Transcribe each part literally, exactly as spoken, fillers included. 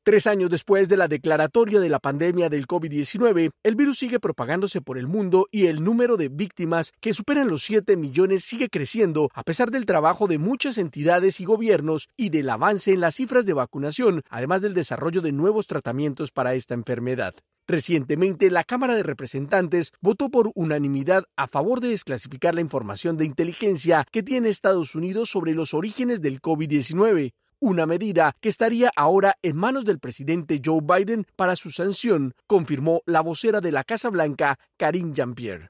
Tres años después de la declaratoria de la pandemia del COVID diecinueve, el virus sigue propagándose por el mundo y el número de víctimas, que superan los siete millones, sigue creciendo a pesar del trabajo de muchas entidades y gobiernos y del avance en las cifras de vacunación, además del desarrollo de nuevos tratamientos para esta enfermedad. Recientemente, la Cámara de Representantes votó por unanimidad a favor de desclasificar la información de inteligencia que tiene Estados Unidos sobre los orígenes del COVID diecinueve. Una medida que estaría ahora en manos del presidente Joe Biden para su sanción, confirmó la vocera de la Casa Blanca, Karine Jean-Pierre.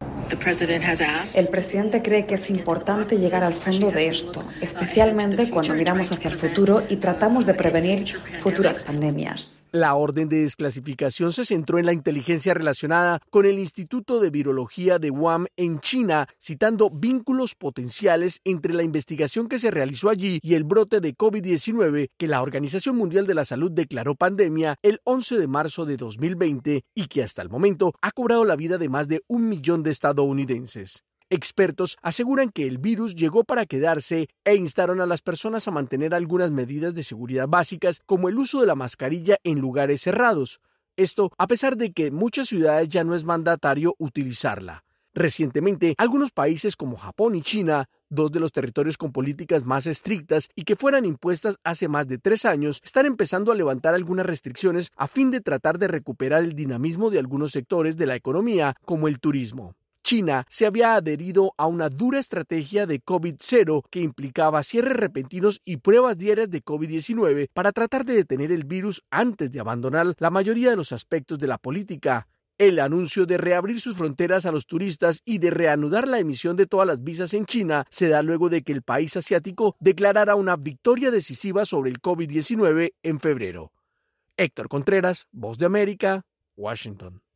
El presidente cree que es importante llegar al fondo de esto, especialmente cuando miramos hacia el futuro y tratamos de prevenir futuras pandemias. La orden de desclasificación se centró en la inteligencia relacionada con el Instituto de Virología de Wuhan en China, citando vínculos potenciales entre la investigación que se realizó allí y el brote de COVID diecinueve que la Organización Mundial de la Salud declaró pandemia el once de marzo de dos mil veinte y que hasta el momento ha cobrado la vida de más de un millón de estadounidenses. Expertos aseguran que el virus llegó para quedarse e instaron a las personas a mantener algunas medidas de seguridad básicas, como el uso de la mascarilla en lugares cerrados. Esto a pesar de que en muchas ciudades ya no es mandatorio utilizarla. Recientemente, algunos países como Japón y China, dos de los territorios con políticas más estrictas y que fueran impuestas hace más de tres años, están empezando a levantar algunas restricciones a fin de tratar de recuperar el dinamismo de algunos sectores de la economía, como el turismo. China se había adherido a una dura estrategia de COVID cero que implicaba cierres repentinos y pruebas diarias de COVID diecinueve para tratar de detener el virus antes de abandonar la mayoría de los aspectos de la política. El anuncio de reabrir sus fronteras a los turistas y de reanudar la emisión de todas las visas en China se da luego de que el país asiático declarara una victoria decisiva sobre el COVID diecinueve en febrero. Héctor Contreras, Voz de América, Washington.